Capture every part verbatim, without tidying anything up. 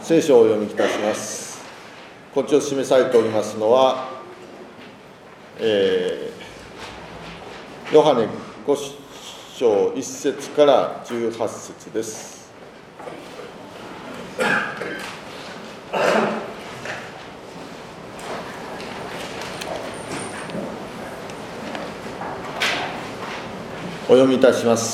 聖書をお読みいたします。こっちを示されておりますのは、えー、ヨハネご章いっ節からじゅうはち節です。お読みいたします。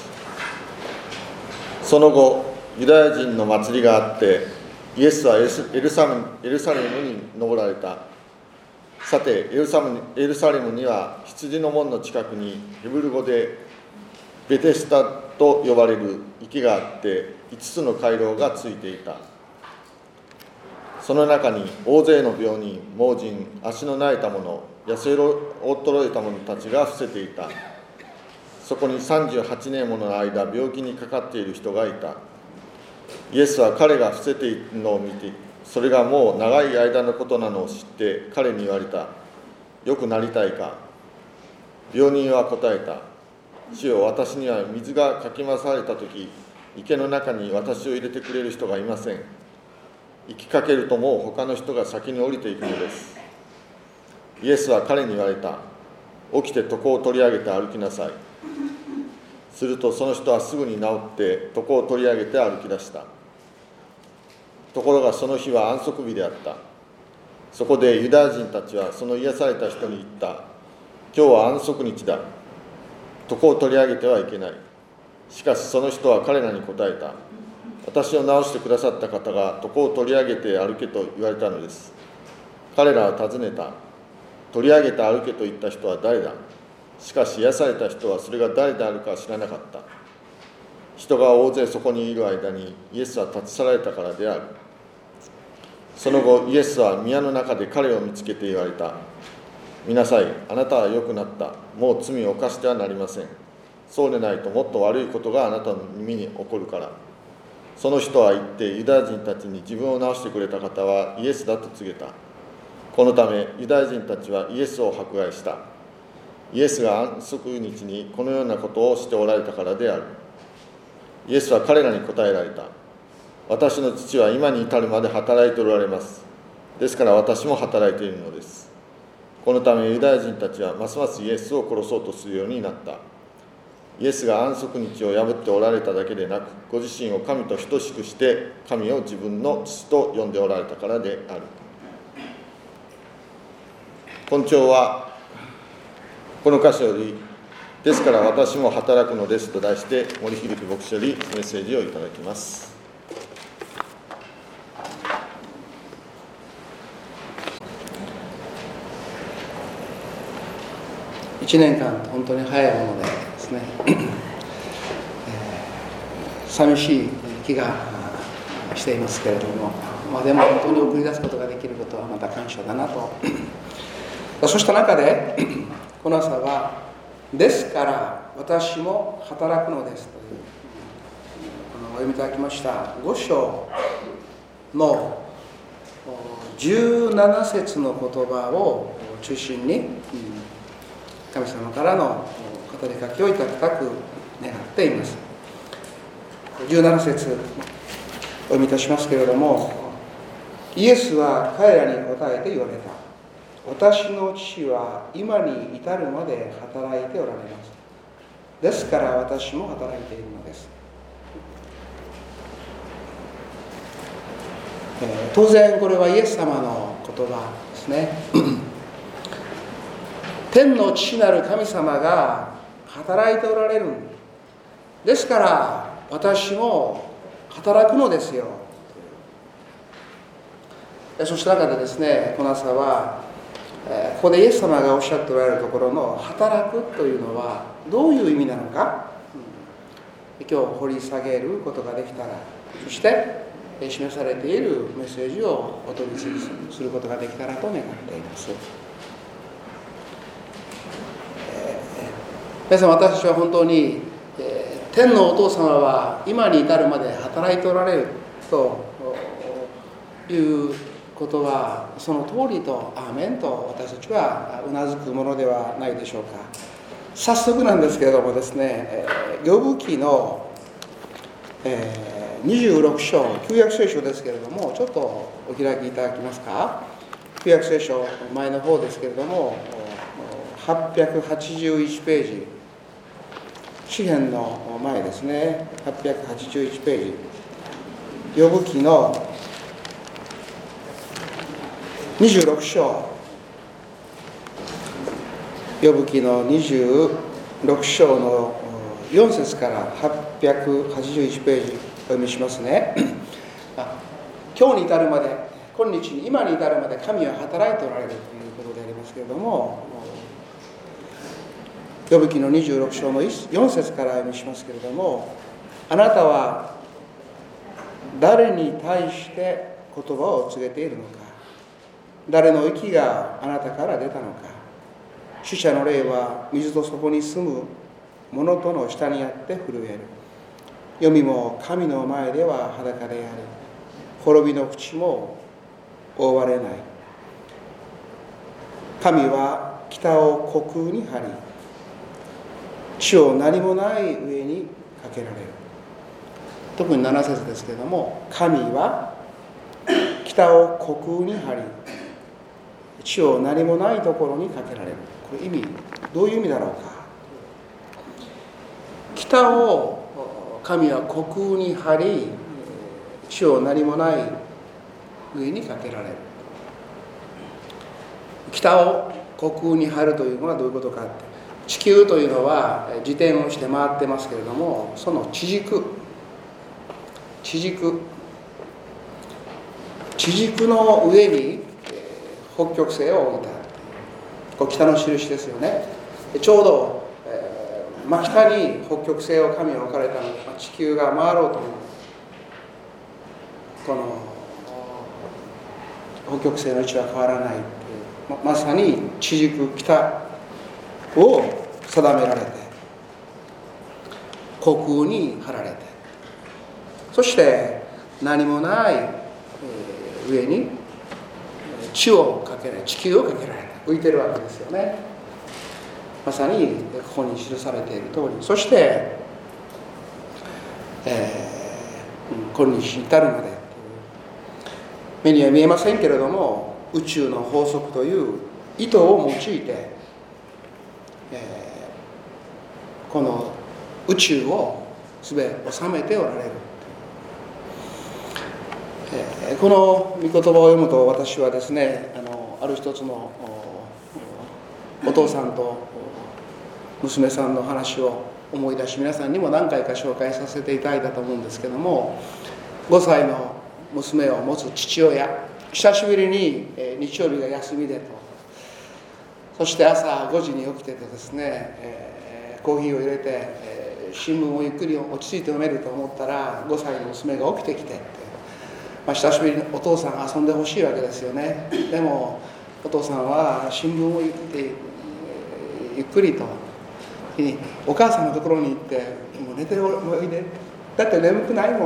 その後、ユダヤ人の祭りがあって、イエスはエルサエルサレムに登られた。さて、エルサレム、エルサレムには羊の門の近くにヘブル語でベテスタと呼ばれる池があって、いつつの回廊がついていた。その中に大勢の病人、盲人、足の苗えた者、痩せ衰えた者たちが伏せていた。そこにさんじゅうはちねんもの間、病気にかかっている人がいた。イエスは彼が伏せているのを見て、それがもう長い間のことなのを知って彼に言われた。よくなりたいか。病人は答えた。主よ、私には水がかき回されたとき、池の中に私を入れてくれる人がいません。行きかけるともう他の人が先に降りていくのです。イエスは彼に言われた。起きて床を取り上げて歩きなさい。するとその人はすぐに治って床を取り上げて歩き出した。ところがその日は安息日であった。そこでユダヤ人たちはその癒された人に言った。今日は安息日だ。床を取り上げてはいけない。しかしその人は彼らに答えた。私を治してくださった方が床を取り上げて歩けと言われたのです。彼らは尋ねた。取り上げて歩けと言った人は誰だ。しかし癒された人はそれが誰であるかは知らなかった。人が大勢そこにいる間にイエスは立ち去られたからである。その後イエスは宮の中で彼を見つけて言われた。見なさい、あなたは良くなった。もう罪を犯してはなりません。そうでないともっと悪いことがあなたの耳に起こるから。その人は言ってユダヤ人たちに自分を治してくれた方はイエスだと告げた。このためユダヤ人たちはイエスを迫害した。イエスが安息日にこのようなことをしておられたからである。イエスは彼らに答えられた。私の父は今に至るまで働いておられます。ですから私も働いているのです。このためユダヤ人たちはますますイエスを殺そうとするようになった。イエスが安息日を破っておられただけでなく、ご自身を神と等しくして神を自分の父と呼んでおられたからである。今朝はこの箇所より、ですから私も働くのですと題して、森響牧師よりメッセージをいただきます。 いちねんかん、本当に早いものでですね、えー、寂しい気がしていますけれども、まあ、でも本当に送り出すことができることはまた感謝だなと。そうした中で、この朝は、ですから私も働くのですという、お読みいただきましたご章のじゅうなな節の言葉を中心に、神様からの語りかけをいただきたく願っています。じゅうなな節お読みいたしますけれども、イエスは彼らに答えて言われた。私の父は今に至るまで働いておられます。ですから私も働いているのです。えー、当然これはイエス様の言葉ですね。天の父なる神様が働いておられる。ですから私も働くのですよ。そした中でですね、この朝はここでイエス様がおっしゃっておられるところの働くというのはどういう意味なのか、うん、今日掘り下げることができたら、そして示されているメッセージをお取り次ぎすることができたらと願っています。皆さん、私たちは本当に、えー、天のお父様は今に至るまで働いておられるということは、その通りとアーメンと私たちはうなずくものではないでしょうか。早速なんですけれどもですね、ヨブ記の、えにじゅうろく章、旧約聖書ですけれども、ちょっとお開きいただけますか。旧約聖書前の方ですけれども、はっぴゃくはちじゅういちページ、詩編の前ですね、はっぴゃくはちじゅういちページ、ヨブ記のにじゅうろく章、ヨブ記のにじゅうろく章のよん節からはっぴゃくはちじゅういちページお読みしますね。今日に至るまで、今日に今に至るまで神は働いておられるということでありますけれども、ヨブ記のにじゅうろく章のよん節からお読みしますけれども、あなたは誰に対して言葉を告げているのか、誰の息があなたから出たのか、死者の霊は水と底に住む者との下にあって震える。黄泉も神の前では裸であり、滅びの口も覆われない。神は北を虚空に張り、地を何もない上にかけられる。特になな節ですけれども、神は北を虚空に張り、地を何もないところにかけられる。これ意味、どういう意味だろうか。北を神は虚空に張り、地を何もない上にかけられる。北を虚空に張るというのはどういうことかって、地球というのは自転をして回ってますけれども、その地軸地軸地軸の上に北極星を置いた。これ北の印ですよね。ちょうど、えー、真北に北極星を神は置かれたので、地球が回ろうと思う。この北極星の位置は変わらないという、ま, まさに地軸北を定められて、虚空に張られて、そして何もない、えー、上に地をかけられ、地球をかけられた、浮いてるわけですよね。まさにここに記されている通り、そして、えー、今日に至るまで、目には見えませんけれども、宇宙の法則という糸を用いて、えー、この宇宙をすべて収めておられる。えー、この御言葉を読むと、私はですね、あのある一つの お, お父さんと娘さんの話を思い出し、皆さんにも何回か紹介させていただいたと思うんですけども、ごさいの娘を持つ父親、久しぶりに、えー、日曜日が休みでと、そして朝ごじに起きてとですね、えー、コーヒーを入れて、えー、新聞をゆっくり落ち着いて読めると思ったら、ごさいの娘が起きてきて、まあ、久しぶりにお父さん遊んでほしいわけですよね。でもお父さんは新聞をゆっくり、ゆっくりとお母さんのところに行って、もう寝ておいで、だって眠くないもん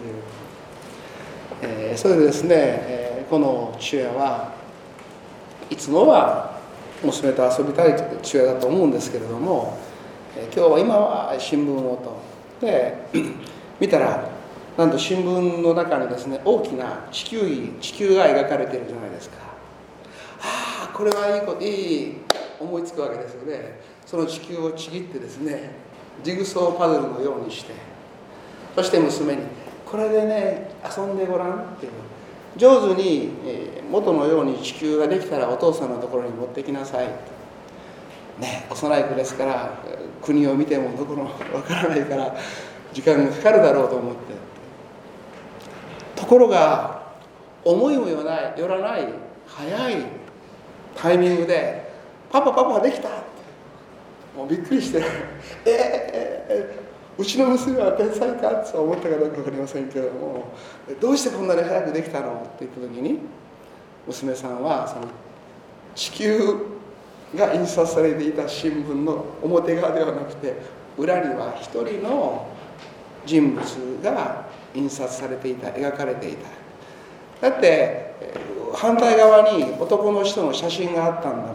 っていう、えー、それでですね、えー、この父親はいつもは娘と遊びたい父親だと思うんですけれども、えー、今日は今は新聞をとで見たら、なんと新聞の中にですね、大きな地球儀、地球が描かれているじゃないですか。ああ、これはいいこと、いい思いつくわけですよね。その地球をちぎってですね、ジグソーパズルのようにして、そして娘にこれでね遊んでごらんっていう、上手に、えー、元のように地球ができたらお父さんのところに持ってきなさいね。幼い子ですから国を見てもどころわからないから時間がかかるだろうと思って、ところが思いもよらない、よらない早いタイミングでパパパパできたって、もうびっくりしてえー、えー、うちの娘は天才かって思ったかどうか分かりませんけれども、どうしてこんなに早くできたのって言った時に、娘さんはその地球が印刷されていた新聞の表側ではなくて、裏には一人の人物が印刷されていた、描かれていた。だって反対側に男の人の写真があったんだもの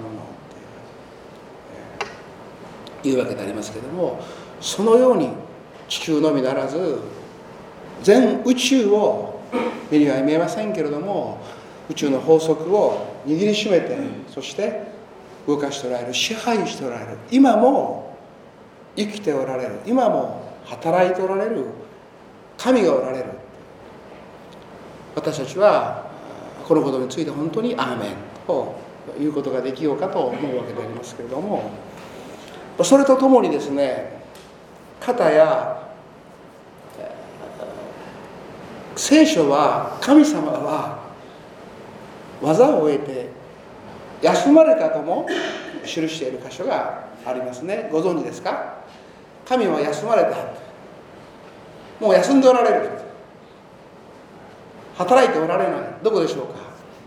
っていうわけでありますけれども、そのように地球のみならず全宇宙を目には見えませんけれども、宇宙の法則を握りしめて、そして動かしておられる、支配しておられる、今も生きておられる、今も働いておられる神がおられる。私たちはこのことについて本当にアーメンと言うことができようかと思うわけでありますけれども、それとともにですね、方や聖書は、神様は技を終えて休まれたとも記している箇所がありますね。ご存知ですか？神は休まれた、もう休んでおられる、働いておられない。どこでしょうか？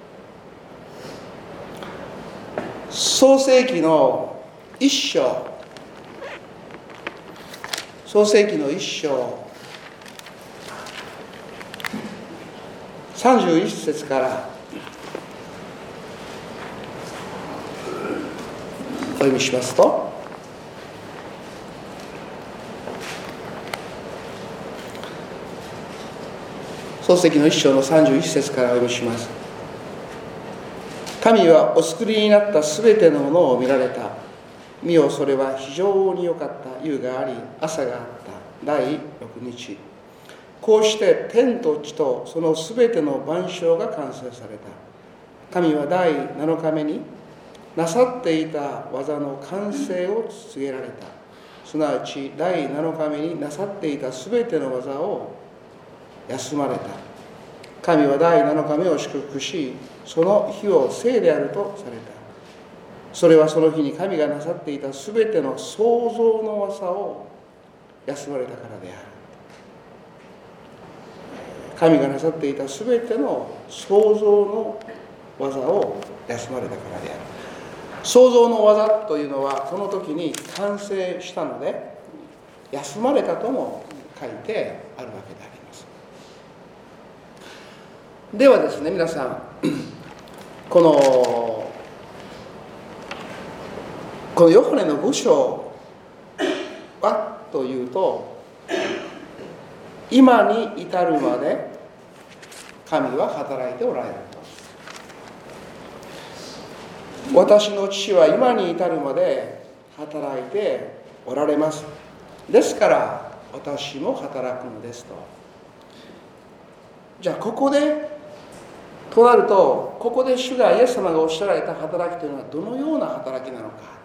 創世記の一章、創世記の一章さんじゅういっ節からお読みしますと、創世記の一章のさんじゅういっ節からお読みします。神はお作りになったすべてのものを見られた。見よ、それは非常に良かった。夕があり、朝があった。だいろくにち。こうして天と地とそのすべての万象が完成された。神はだいなのかめになさっていた技の完成を告げられた。すなわちだいなのかめになさっていたすべての技を休まれた。神はだいなのかめを祝福し、その日を聖であるとされた。それはその日に神がなさっていたすべての創造の技を休まれたからである。神がなさっていたすべての創造の技を休まれたからである。創造の技というのはその時に完成したので、休まれたとも書いてあるわけであります。ではですね、皆さん、このこのヨハネのご章はというと、今に至るまで神は働いておられると。私の父は今に至るまで働いておられます。ですから私も働くのですと。じゃあここでとなると、ここで主がイエス様がおっしゃられた働きというのはどのような働きなのか。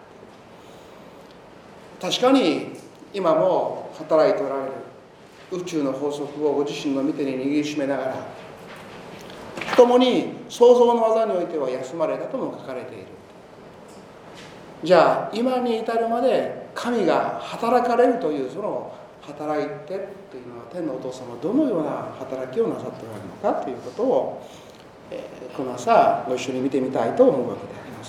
確かに今も働いておられる。宇宙の法則をご自身の御手に握りしめながら、共に創造の技においては休まれたとも書かれている。じゃあ今に至るまで神が働かれるという、その働いてというのは天のお父様はどのような働きをなさっておられるのかということを、えー、この朝ご一緒に見てみたいと思うわけであります。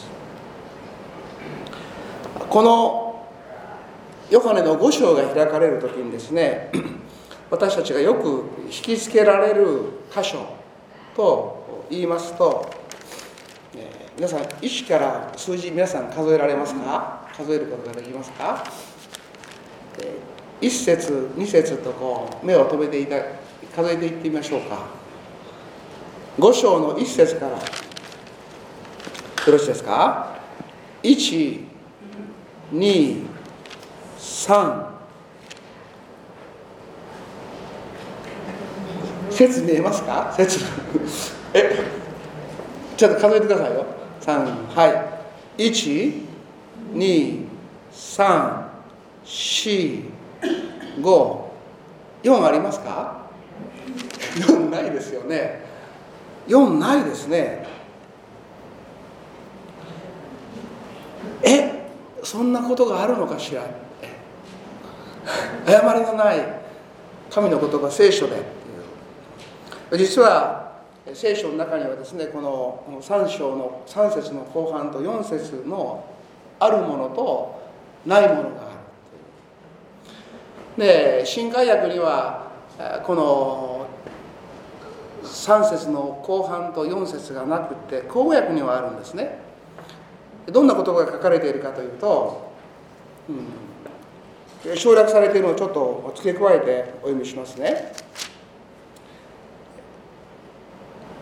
このヨハネのご章が開かれるときにですね、私たちがよく引きつけられる箇所と言いますと、えー、皆さんいちから数字皆さん数えられますか？数えることができますか？えー、いち節に節とこう目を留めていた数えていってみましょうか。ご章のいち節からよろしいですか？いち、に、さん、節見えますか？節えちょっと数えてくださいよ。さん、はい。いち、に、さん、し、ご、よんありますか？よんないですよね。よんないですね。え、そんなことがあるのかしら。誤りのない神の言葉、聖書で。実は聖書の中にはですね、このさん章のさん節の後半とよん節のあるものとないものがある。で、新海訳にはこのさん節の後半とよん節がなくて、口語訳にはあるんですね。どんな言葉が書かれているかというと、うん、省略されているのをちょっと付け加えてお読みしますね。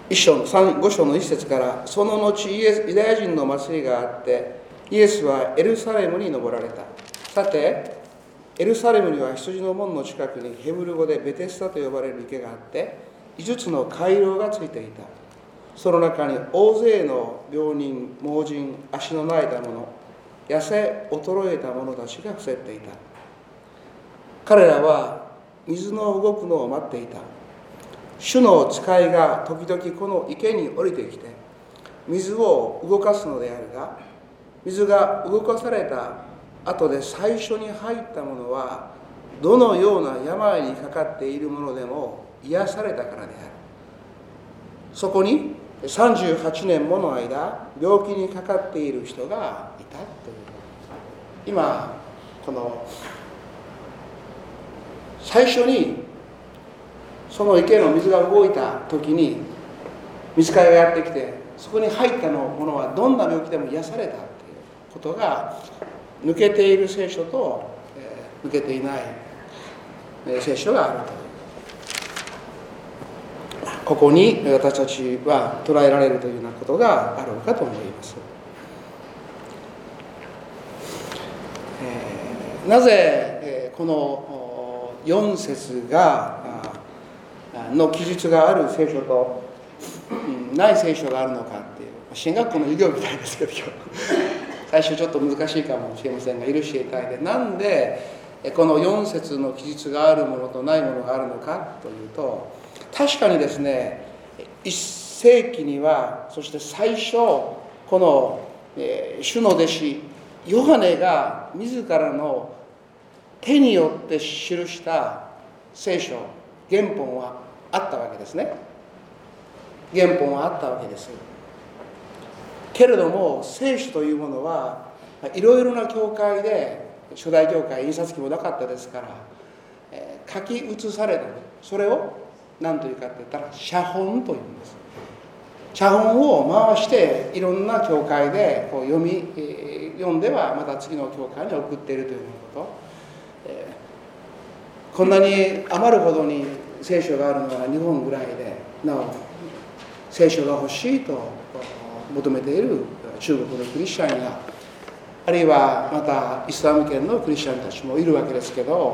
一章ご章の一節から、その後イエスユダヤ人の祭りがあって、イエスはエルサレムに登られた。さてエルサレムには羊の門の近くにヘブル語でベテスタと呼ばれる池があって、いつつの回廊がついていた。その中に大勢の病人、盲人、足のないた者、痩せ衰えた者たちが伏せっていた。彼らは水の動くのを待っていた。主の使いが時々この池に降りてきて水を動かすのであるが、水が動かされた後で最初に入った者はどのような病にかかっている者でも癒されたからである。そこにさんじゅうはちねんもの間病気にかかっている人がいたという。今この最初にその池の水が動いた時に水替えがやってきて、そこに入ったのものはどんな病気でも癒されたということが抜けている聖書と、えー、抜けていない、えー、聖書があるという。ここに私たちは捉えられるというようなことがあろうかと思います。えー、なぜ、えー、このよん節がの記述がある聖書と、うん、ない聖書があるのかっていう、進学校の授業みたいですけど、今日最初ちょっと難しいかもしれませんが許していただいて、なんでこのよん節の記述があるものとないものがあるのかというと、確かにですね、いっ世紀には、そして最初この、えー、主の弟子ヨハネが自らの手によって記した聖書、原本はあったわけですね。原本はあったわけです。けれども聖書というものはいろいろな教会で、初代教会印刷機もなかったですから、えー、書き写された、それを何というかって言ったら写本というんです。写本を回していろんな教会でこう読み、えー、読んではまた次の教会に送っているということ、えー、こんなに余るほどに聖書があるのは日本ぐらいで、なお聖書が欲しいと求めている中国のクリスチャンや、あるいはまたイスラム圏のクリスチャンたちもいるわけですけど、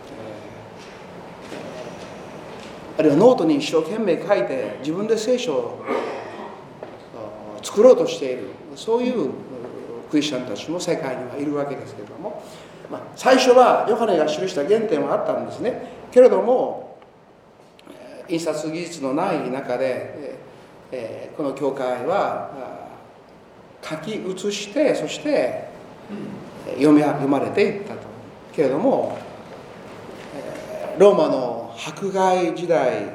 あるいはノートに一生懸命書いて自分で聖書を作ろうとしている、そういうクリスチャンたちも世界にはいるわけですけれども、まあ、最初はヨハネが記した原点はあったんですね。けれども印刷技術のない中で、えー、この教会は書き写して、そして読み読まれていったと。けれどもローマの迫害時代、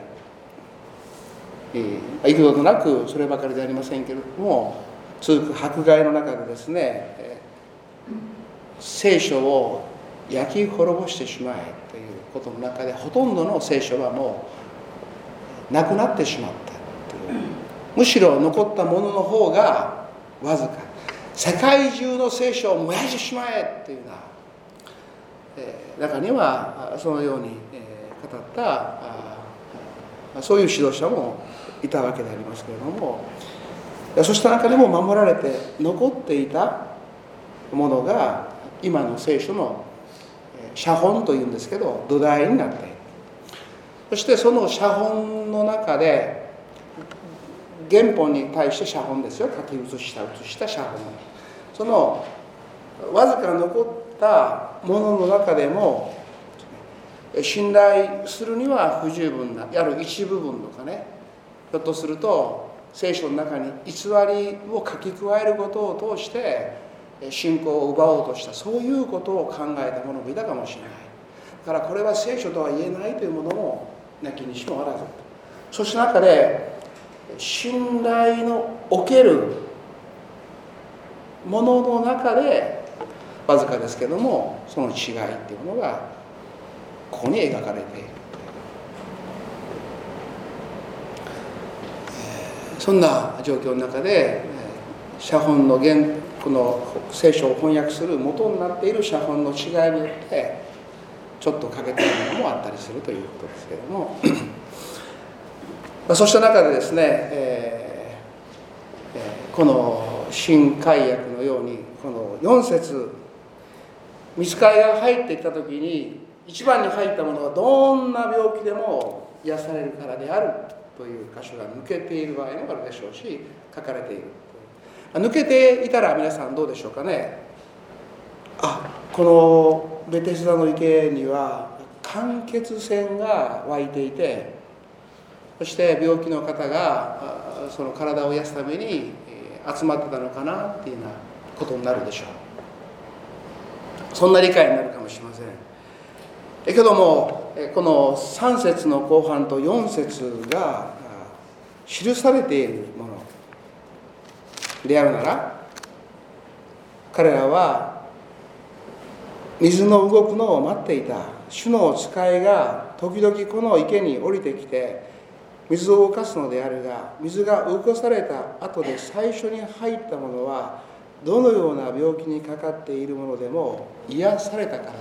幾度となくそればかりではありませんけれども続く迫害の中でですね、聖書を焼き滅ぼしてしまえということの中で、ほとんどの聖書はもうなくなってしまったという。むしろ残ったものの方がわずか。世界中の聖書を燃やしてしまえというような、えー、中にはそのように、えー、語ったあそういう指導者もいたわけでありますけれども、そうした中でも守られて残っていたものが今の聖書の写本というんですけど土台になっている。そしてその写本の中で原本に対して写本ですよ、書き写した写した写本、そのわずか残ったものの中でも信頼するには不十分なある一部分とかね、ひょっとすると聖書の中に偽りを書き加えることを通して信仰を奪おうとした、そういうことを考えた者もいたかもしれない。だからこれは聖書とは言えないというものもなきにしもあらず、そした中で信頼のおけるものの中でわずかですけどもその違いっていうものがここに描かれている。そんな状況の中で写本の原この聖書を翻訳する元になっている写本の違いによってちょっと欠けているものもあったりするということですけれども、 そうした中でですね、えー、この新改約のようにこのよん節、御使いが入ってきた時に一番に入ったものはどんな病気でも癒されるからであるという箇所が抜けている場合もあるでしょうし、書かれている。抜けていたら皆さんどうでしょうかね。あ、このベテスダの池には間欠泉が湧いていて、そして病気の方がその体を癒すために集まってたのかなっていうようなことになるでしょう。そんな理解になるかもしれません。けどもこのさん節の後半とよん節が記されているものであるなら、彼らは水の動くのを待っていた。主の使いが時々この池に降りてきて水を動かすのであるが、水が動かされた後で最初に入ったものはどのような病気にかかっているものでも癒されたからで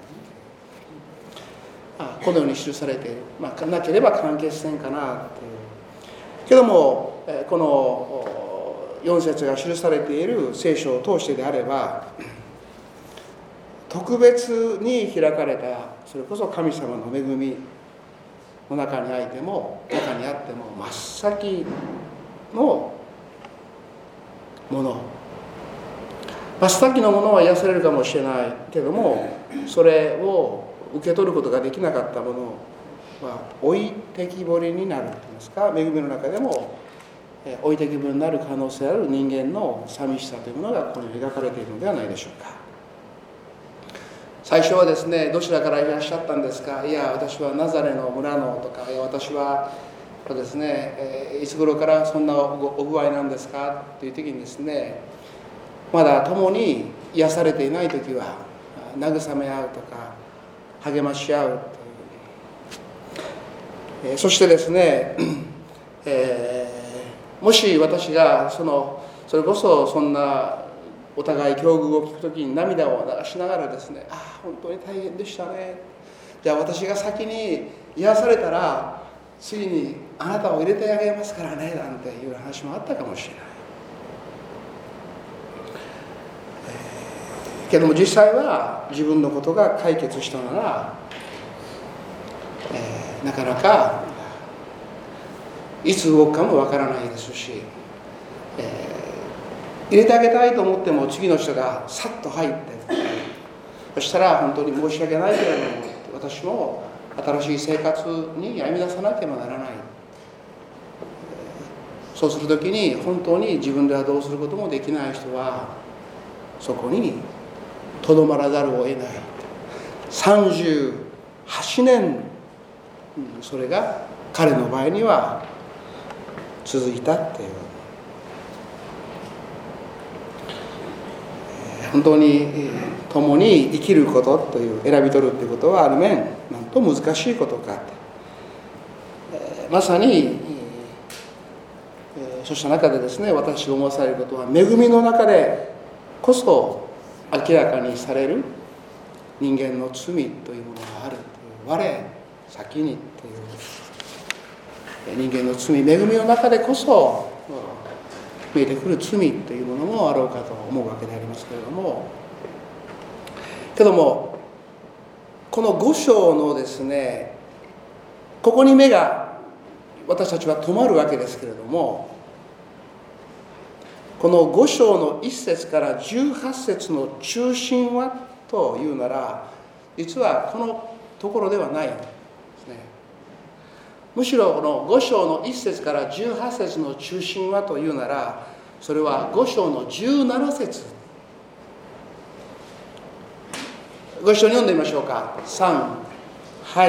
ある。あ、このように記されている。まあ、なければ間欠泉かなっていう。けどもこのよん節が記されている聖書を通してであれば、特別に開かれた、それこそ神様の恵みの中にあいても中にあっても真っ先のもの、真っ先のものは癒されるかもしれないけども、それを受け取ることができなかったものは置いてきぼりになるといいますか、恵みの中でも置いてきぼりになる可能性ある人間の寂しさというものがここに描かれているのではないでしょうか。最初はですね、どちらからいらっしゃったんですか。いや、私はナザレの村のとか、いや、私はですね、えー、いつ頃からそんなお具合なんですかという時にですね、まだ共に癒されていない時は慰め合うとか励まし合うという、えー、そしてですね、えー、もし私がそのそれこそそんなお互い境遇を聞くときに涙を流しながらですね、ああ本当に大変でしたね、じゃあ私が先に癒されたら次にあなたを入れてあげますからねなんていう話もあったかもしれない、えー、けども実際は自分のことが解決したなら、えー、なかなかいつ動くかもわからないですし、えー入れてあげたいと思っても次の人がさっと入って、そしたら本当に申し訳ないけれども私も新しい生活に歩み出さなければならない。そうするときに本当に自分ではどうすることもできない人はそこにとどまらざるを得ない。さんじゅうはちねんそれが彼の場合には続いたっていう、本当に共に生きることという選び取るということはある面なんと難しいことか、えー、まさに、えー、そうした中でですね、私が思わされることは恵みの中でこそ明らかにされる人間の罪というものがあるという、我先にという人間の罪、恵みの中でこそ見えてくる罪というものもあろうかと思うわけでありますけれども、けどもこの五章のですね、ここに目が私たちは止まるわけですけれども、この五章の一節から十八節の中心はというなら、実はこのところではないんですね。むしろこの五章の一節から十八節の中心はというなら、それは五章の十七節。ご一緒に読んでみましょうか。さん、はい。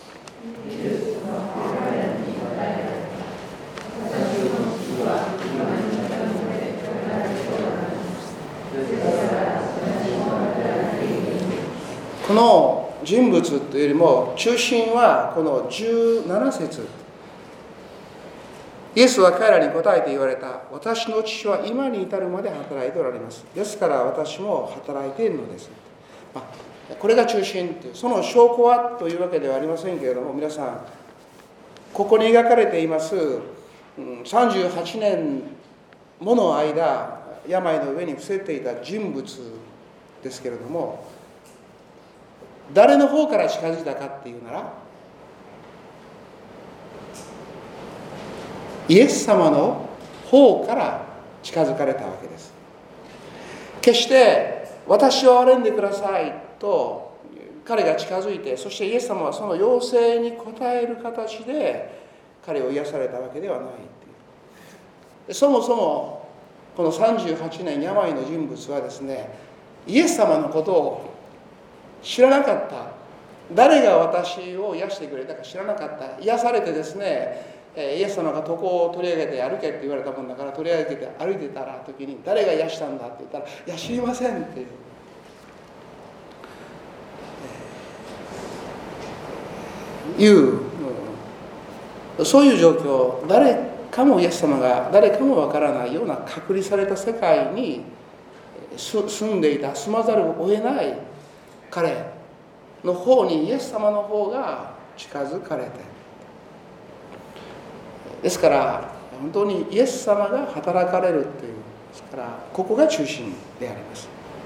この人物というよりも中心はこの十七節。イエスは彼らに答えて言われた。私の父は今に至るまで働いておられます。ですから私も働いているのです。まあ、これが中心という、その証拠はというわけではありませんけれども、皆さんここに描かれていますさんじゅうはちねんもの間病の上に伏せていた人物ですけれども、誰の方から近づいたかっていうなら、イエス様の方から近づかれたわけです。決して私を憐れんでくださいと彼が近づいて、そしてイエス様はその要請に応える形で彼を癒されたわけではないっていう。そもそもこのさんじゅうはちねん病の人物はですね、イエス様のことを知らなかった。誰が私を癒してくれたか知らなかった。癒されてですね、イエス様が床を取り上げて歩けって言われたもんだから、取り上げて歩いてたら時に、誰が癒したんだって言ったら、いや知りませんっていう、いう、うん、そういう状況。誰かもイエス様が誰かもわからないような隔離された世界に住んでいた、住まざるを得ない彼の方にイエス様の方が近づかれて、ですから本当にイエス様が働かれるという、ですからここが中心であります。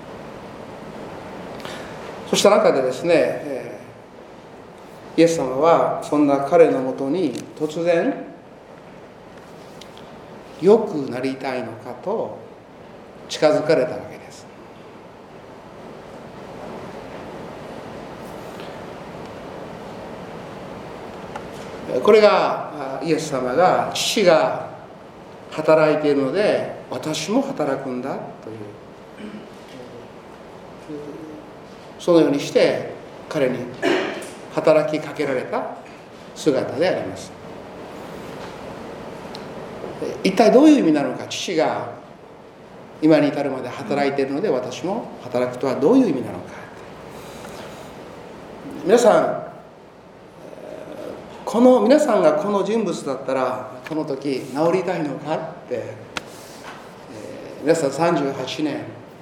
そうした中でですね、えー、イエス様はそんな彼のもとに突然良くなりたいのかと近づかれたわけです。これがイエス様が、父が働いているので私も働くんだという、そのようにして彼に働きかけられた姿であります。一体どういう意味なのか。父が今に至るまで働いているので私も働くとはどういう意味なのか。皆さん、この皆さんがこの人物だったらこの時治りたいのかって、えー、皆さんさんじゅうはちねん、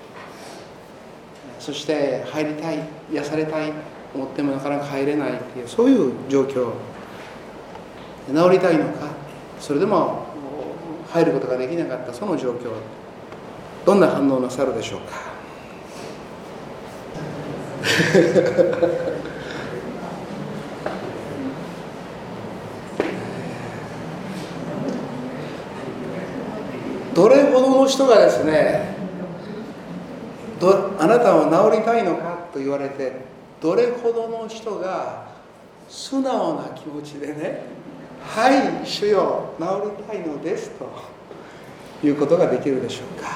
そして入りたい、癒されたい思ってもなかなか入れないっていう、そういう状況。治りたいのか、それでも入ることができなかったその状況、どんな反応をなさるでしょうか。どれほどの人がですね、どあなたは治りたいのかと言われて、どれほどの人が素直な気持ちでね、はい主よ治りたいのですということができるでしょうか。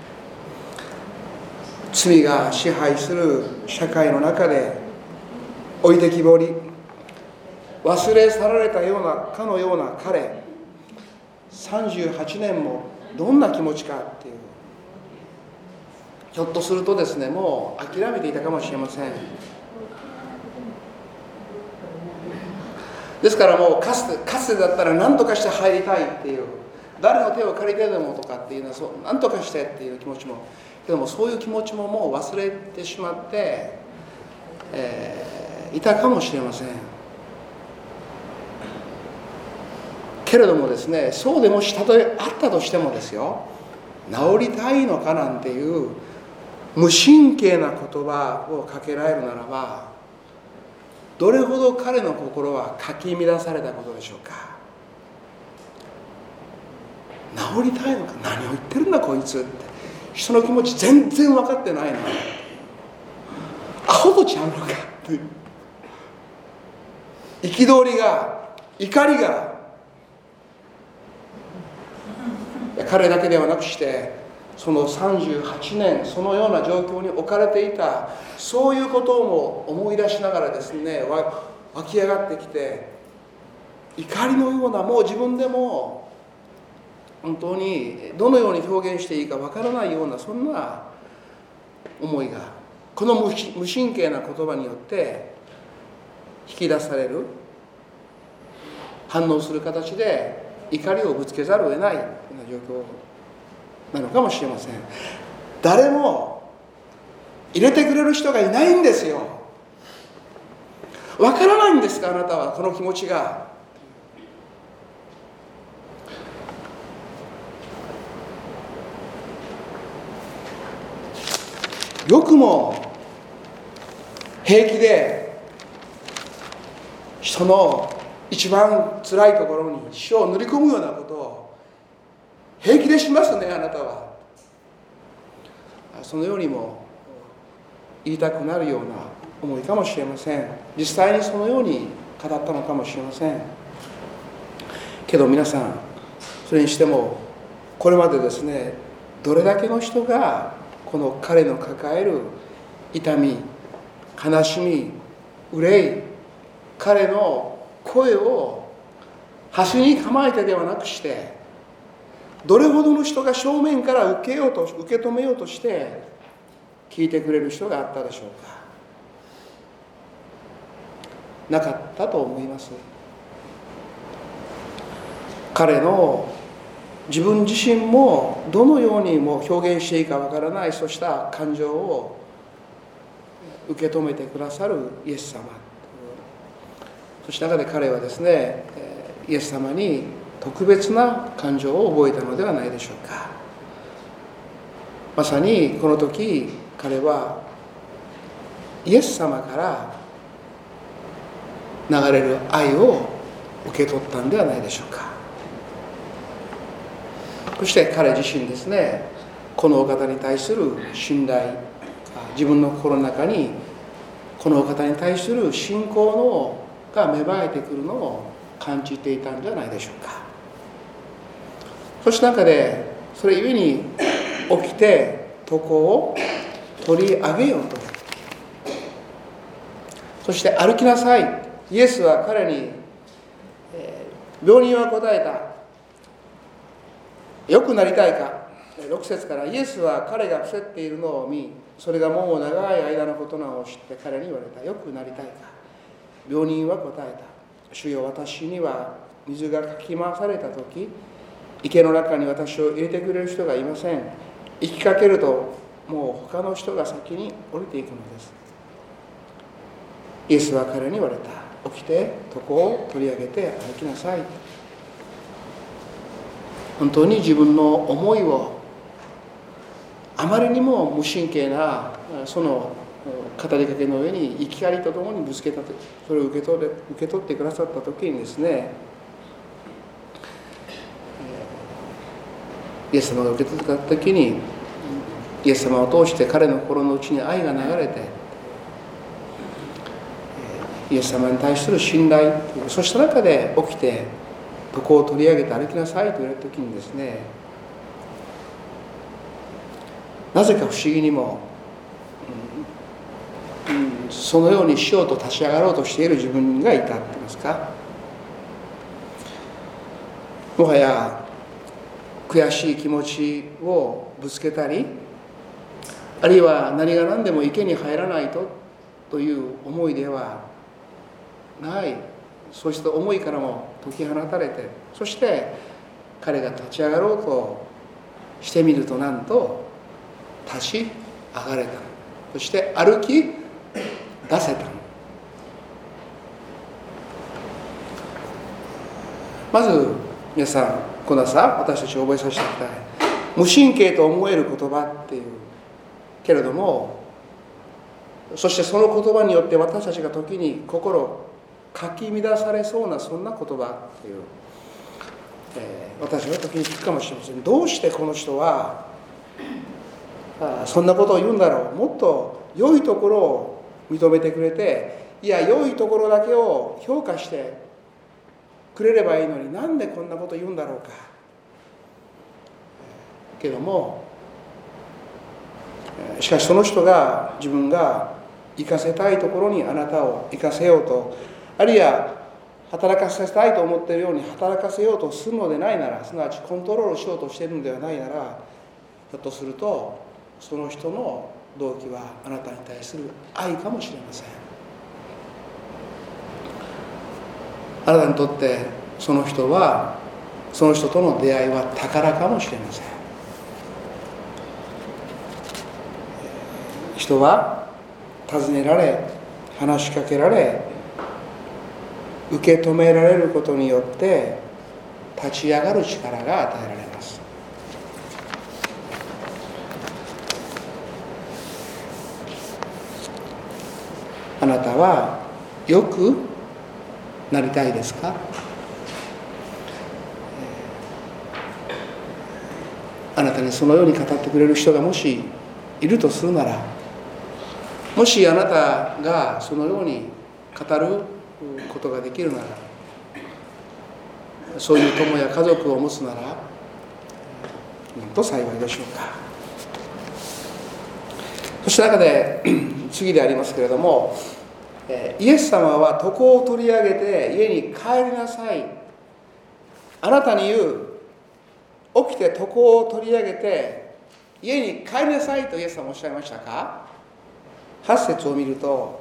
罪が支配する社会の中で置いてきぼり、忘れ去られたようなかのような彼、さんじゅうはちねんもどんな気持ちかっていう、ひょっとするとですね、もう諦めていたかもしれません。ですからもうかつてかつてだったら何とかして入りたいっていう、誰の手を借りてでもとかっていうのは、そう何とかしてっていう気持ちも、けどもそういう気持ちももう忘れてしまって、えー、いたかもしれません。けれどもですね、そうでもしたとあったとしてもですよ、治りたいのかなんていう無神経な言葉をかけられるならば、どれほど彼の心はかき乱されたことでしょうか。治りたいのか、何を言ってるんだこいつって、人の気持ち全然分かってないな、アホとちゃうのかっていう、憤りが、怒りが彼だけではなくして、そのさんじゅうはちねんそのような状況に置かれていた、そういうことをも思い出しながらですね、湧き上がってきて、怒りのような、もう自分でも本当にどのように表現していいかわからないような、そんな思いがこの無神経な言葉によって引き出される、反応する形で怒りをぶつけざるを得ないような状況なのかもしれません。誰も入れてくれる人がいないんですよ。わからないんですか、あなたはこの気持ちが。 よくも平気で人の一番辛いところに塩を塗り込むようなことを平気でしますね、あなたは。そのようにも言いたくなるような思いかもしれません。実際にそのように語ったのかもしれませんけど、皆さんそれにしてもこれまでですね、どれだけの人がこの彼の抱える痛み、悲しみ、憂い、彼の声を端に構えてではなくして、どれほどの人が正面から受けようと受け止めようとして聞いてくれる人があったでしょうか。なかったと思います。彼の自分自身もどのようにも表現していいかわからない、そうした感情を受け止めてくださるイエス様。そして中で彼はですね、イエス様に特別な感情を覚えたのではないでしょうか。まさにこの時彼はイエス様から流れる愛を受け取ったんではないでしょうか。そして彼自身ですね、このお方に対する信頼、自分の心の中にこのお方に対する信仰のが芽生えてくるのを感じていたんじゃないでしょうか。そして中でそれゆえに起きて床を取り上げようと、そして歩きなさい。イエスは彼に、えー、病人は答えた。良くなりたいか。ろく節から、イエスは彼が伏せっているのを見、それがもう長い間のことなのを知って彼に言われた。良くなりたいか。病人は答えた。主よ、私には水がかき回されたとき、池の中に私を入れてくれる人がいません。行きかけるともう他の人が先に降りていくのです。イエスは彼に言われた。起きて床を取り上げて歩きなさい。本当に自分の思いをあまりにも無神経なその語りかけの上に怒りとともにぶつけたと、それを受け取れ、受け取ってくださった時にですね、イエス様が受け取った時に、イエス様を通して彼の心の内に愛が流れて、イエス様に対する信頼、そうした中で起きて床を取り上げて歩きなさいと言われた時にですね、なぜか不思議にも、うんうん、そのようにしようと立ち上がろうとしている自分がいたって言いますか、もはや悔しい気持ちをぶつけたり、あるいは何が何でも池に入らないとという思いではない、そうした思いからも解き放たれて、そして彼が立ち上がろうとしてみると、なんと立ち上がれた。そして歩き出せた。まず皆さん、この朝私たちを覚えさせてください。無神経と思える言葉っていうけれども、そしてその言葉によって私たちが時に心かき乱されそうな、そんな言葉っていう、えー、私は時に聞くかもしれません。どうしてこの人はあそんなことを言うんだろう。もっと良いところを認めてくれて、いや良いところだけを評価してくれればいいのに、なんでこんなこと言うんだろうか。けどもしかしその人が自分が生かせたいところにあなたを生かせようと、あるいは働かせたいと思っているように働かせようとするのでないなら、すなわちコントロールしようとしているのではないなら、ひょっとするとその人の動機はあなたに対する愛かもしれません。あなたにとってその人は、その人との出会いは宝かもしれません。人は尋ねられ、話しかけられ、受け止められることによって立ち上がる力が与えられます。 はよくなりたいですか？あなたにそのように語ってくれる人がもしいるとするなら、もしあなたがそのように語ることができるなら、そういう友や家族を持つならなんと幸いでしょうか。そして中で次でありますけれども、イエス様は床を取り上げて家に帰りなさい、あなたに言う、起きて床を取り上げて家に帰りなさいとイエス様はおっしゃいましたか？はち節を見ると、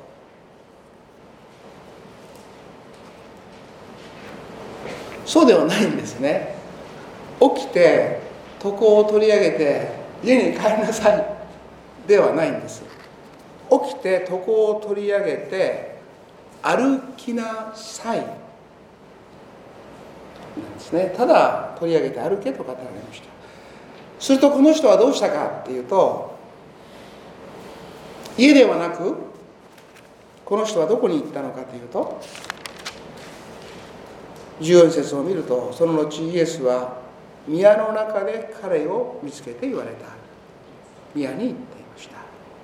そうではないんですね。起きて床を取り上げて家に帰りなさいではないんです。起きて床を取り上げて歩きなさいなんですね。ただ取り上げて歩けと語られました。するとこの人はどうしたかっていうと、家ではなくこの人はどこに行ったのかというと、じゅうよん節を見ると、その後イエスは宮の中で彼を見つけて言われた。宮に行っていました。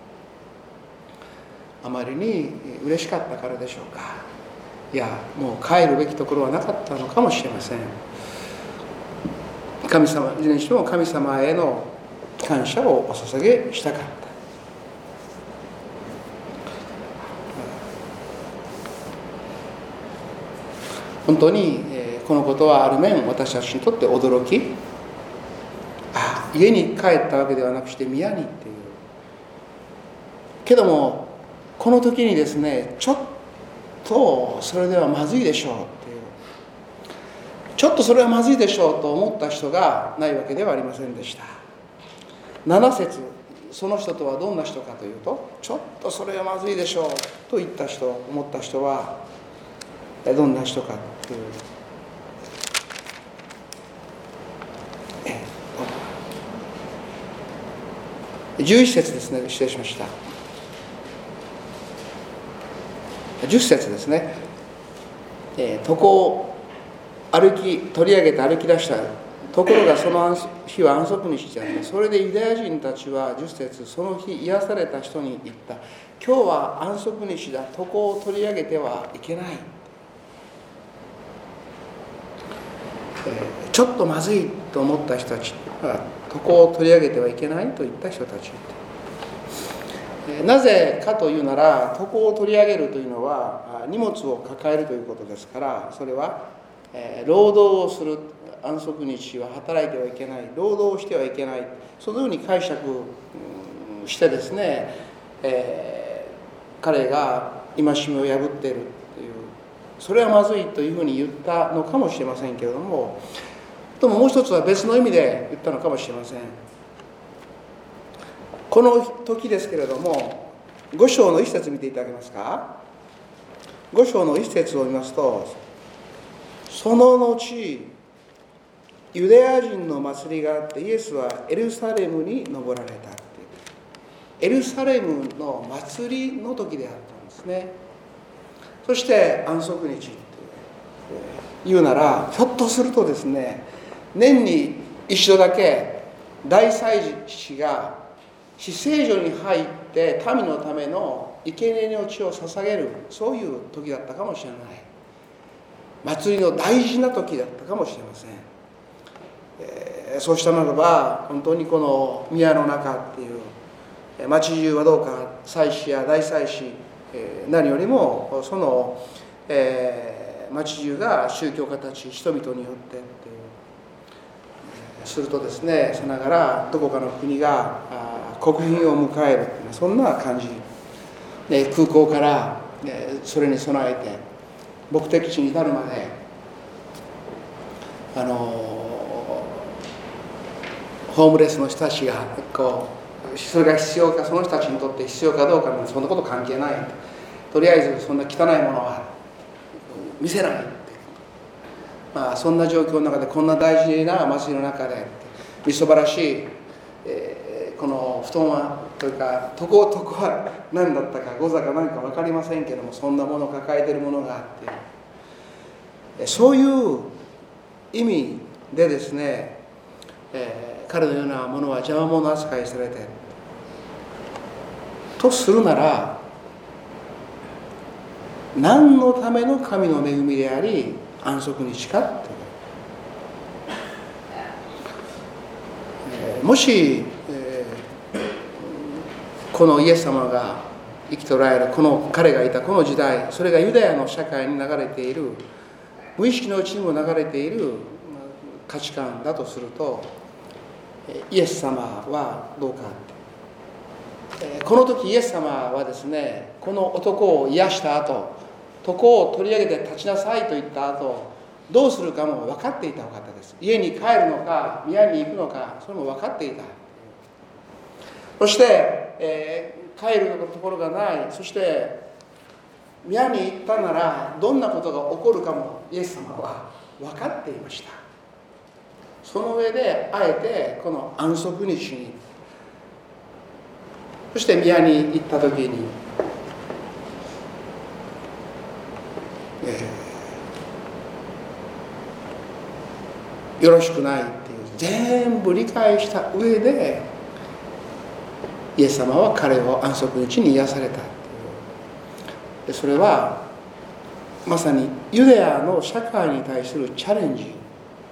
あまりに嬉しかったからでしょうか。いや、もう帰るべきところはなかったのかもしれません。神様、いずれにしても神様への感謝をお捧げしたかった。本当にこのことはある面私たちにとって驚き、ああ、家に帰ったわけではなくして宮にっていうけども、この時にですね、ちょっとそれではまずいでしょうっていう、ちょっとそれはまずいでしょうと思った人がないわけではありませんでした。なな節、その人とはどんな人かというと、ちょっとそれはまずいでしょうと言った人、思った人はどんな人かという、じゅういち節ですね。失礼しました。じゅっ節ですね。床を歩き取り上げて歩き出した。ところがその日は安息日であった。それでユダヤ人たちはじゅっ節、その日癒された人に言った。今日は安息日だ。床を取り上げてはいけない。ちょっとまずいと思った人たちは床を取り上げてはいけないといった人たち。なぜかというなら、床を取り上げるというのは荷物を抱えるということですから、それは労働をする。安息日は働いてはいけない、労働をしてはいけない、そのように解釈してですね、えー、彼が戒めを破っているという、それはまずいというふうに言ったのかもしれませんけれども、でももう一つは別の意味で言ったのかもしれません。この時ですけれども、ご章の一節見ていただけますか。ご章の一節を見ますと、その後ユダヤ人の祭りがあって、イエスはエルサレムに登られたっていう、エルサレムの祭りの時であったんですね。そして安息日って言うなら、ひょっとするとですね、年に一度だけ大祭司が至聖所に入って民のための生贄の血を捧げる、そういう時だったかもしれない。祭りの大事な時だったかもしれません。えー、そうしたならば、本当にこの宮の中っていう町中はどうか、祭司や大祭司、えー、何よりもその、えー、町中が宗教家たち人々によってっていう、えー、するとですね、さながらどこかの国が国賓を迎えるっていう、そんな感じで、空港から、えー、それに備えて目的地に至るまで、あのホームレスの人たちがこう、それが必要か、その人たちにとって必要かどうかなんて、そんなこと関係ない。とりあえずそんな汚いものは見せないって、まあそんな状況の中で、こんな大事な祭りの中でみそばらしい、えー、 この布団はというか床床は何だったかゴザか何か分かりませんけども、そんなものを抱えているものがあって、そういう意味でですね、えー、彼のようなものは邪魔者扱いされているとするなら、何のための神の恵みであり安息日かっていう、えー、もし、えー、このイエス様が生きておられるこの彼がいたこの時代、それがユダヤの社会に流れている、無意識のうちにも流れている価値観だとすると、イエス様はどうか。この時イエス様はですね、この男を癒した後、床を取り上げて立ちなさいと言った後、どうするかも分かっていたお方です。家に帰るのか宮に行くのか、それも分かっていた。そして、えー、帰るところがない、そして宮に行ったならどんなことが起こるかもイエス様は分かっていました。その上であえてこの安息日に、そして宮に行った時に、えー、よろしくないっていう全部理解した上でイエス様は彼を安息日に癒されたっていう。でそれはまさにユダヤの社会に対するチャレンジ、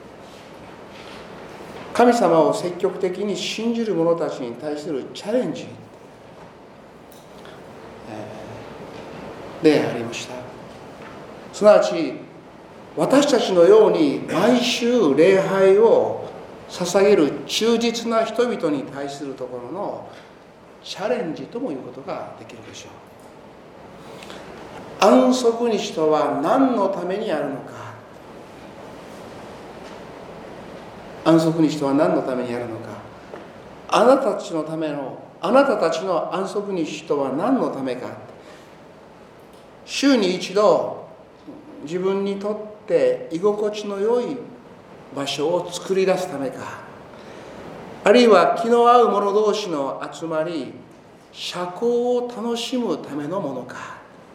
神様を積極的に信じる者たちに対するチャレンジでありました。すなわち私たちのように毎週礼拝を捧げる忠実な人々に対するところのチャレンジともいうことができるでしょう。安息日とは何のためにあるのか、安息日とは何のためにあるのか、あなたたちのためのあなたたちの安息日とは何のためか、週に一度自分にとって居心地の良い場所を作り出すためか、あるいは気の合う者同士の集まり、社交を楽しむためのものか、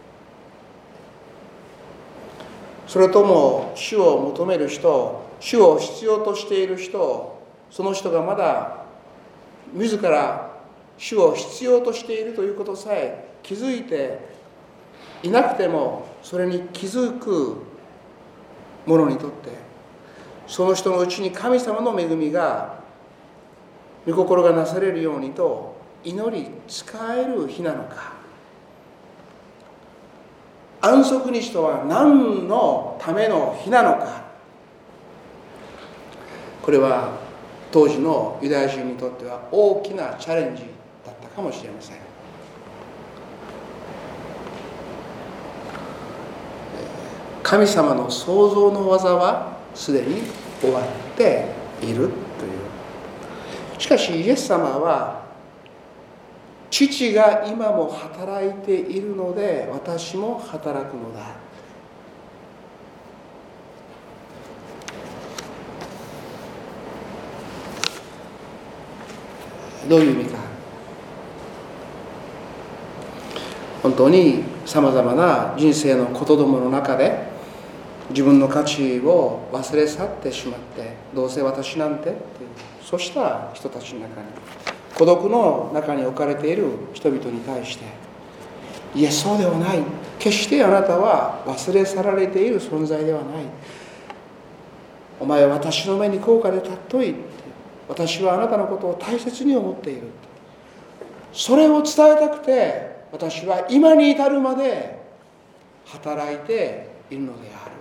それとも主を求める人、主を必要としている人、その人がまだ自ら主を必要としているということさえ気づいていなくても、それに気づく者にとってその人のうちに神様の恵みが、御心がなされるようにと祈り仕える日なのか、安息日とは何のための日なのか、これは当時のユダヤ人にとっては大きなチャレンジだったかもしれません。神様の創造の技はすでに終わっているという。しかしイエス様は、父が今も働いているので私も働くのだ。どういう意味か。本当にさまざまな人生のことどもの中で自分の価値を忘れ去ってしまって、どうせ私なんてっていう、そうした人たちの中に、孤独の中に置かれている人々に対して、いやそうではない、決してあなたは忘れ去られている存在ではない、お前は私の目に高価で尊い、私はあなたのことを大切に思っている、それを伝えたくて私は今に至るまで働いているのである。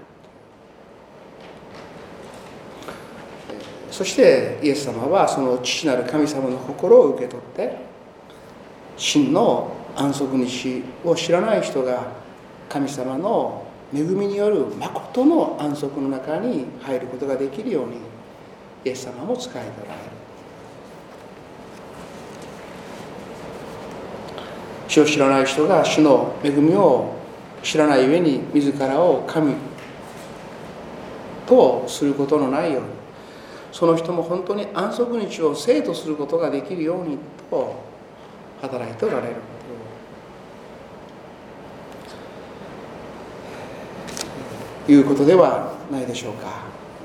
そしてイエス様はその父なる神様の心を受け取って、真の安息日を知らない人が神様の恵みによる誠の安息の中に入ることができるようにイエス様も仕えておられる。主を知らない人が主の恵みを知らない上に自らを神とすることのないように、 その人も本当に安息日を生とすることができるようにと働いておられるということではないでしょうか。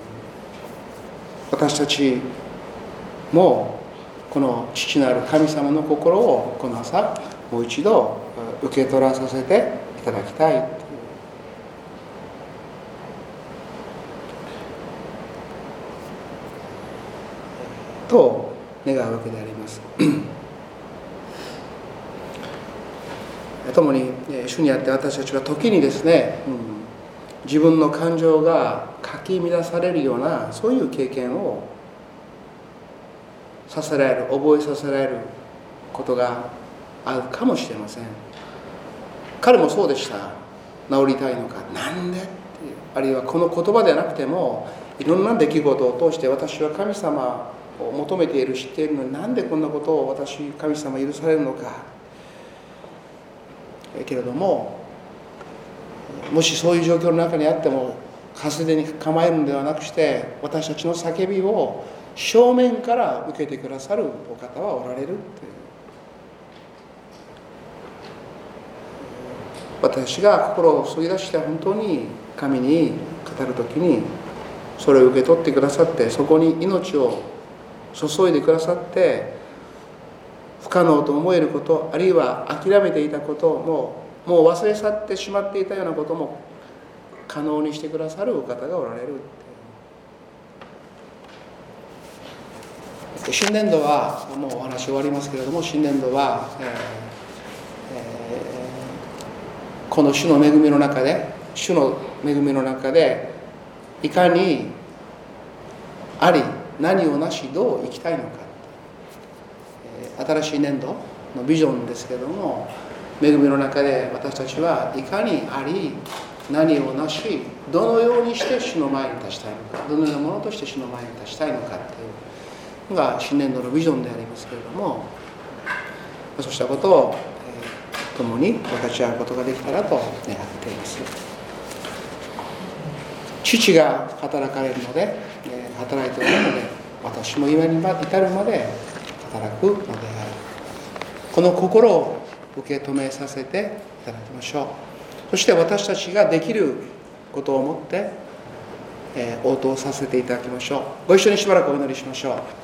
私たちもこの父なる神様の心をこの朝もう一度受け取らさせていただきたいと願うわけであります共に主にあって私たちは時にですね、うん、自分の感情がかき乱されるようなそういう経験をさせられる覚えさせられることがあるかもしれません。彼もそうでした。治りたいのか、なんでっていう、あるいはこの言葉ではなくてもいろんな出来事を通して私は神様を求めている知っているのになんでこんなことを私神様許されるのかけれども、もしそういう状況の中にあってもかすでに構えるのではなくして私たちの叫びを正面から受けてくださるお方はおられるという、私が心を注ぎ出して本当に神に語るときにそれを受け取ってくださって、そこに命を注いでくださって、不可能と思えること、あるいは諦めていたことももう忘れ去ってしまっていたようなことも可能にしてくださるお方がおられる。新年度はもうお話終わりますけれども、新年度は、えーえー、この主の恵みの中で主の恵みの中でいかにあり何をなしどう生きたいのか、えー、新しい年度のビジョンですけれども、恵みの中で私たちはいかにあり何をなしどのようにして主の前に立ちたいのか、どのようなものとして主の前に立ちたいのかというが新年度のビジョンでありますけれども、そうしたことを、えー、共に分かち合うことができたらと願っています。父が働かれるので、えー、働いておるので私も今に至るまで働くのである。この心を受け止めさせていただきましょう。そして私たちができることをもって、えー、応答させていただきましょう。ご一緒にしばらくお祈りしましょう。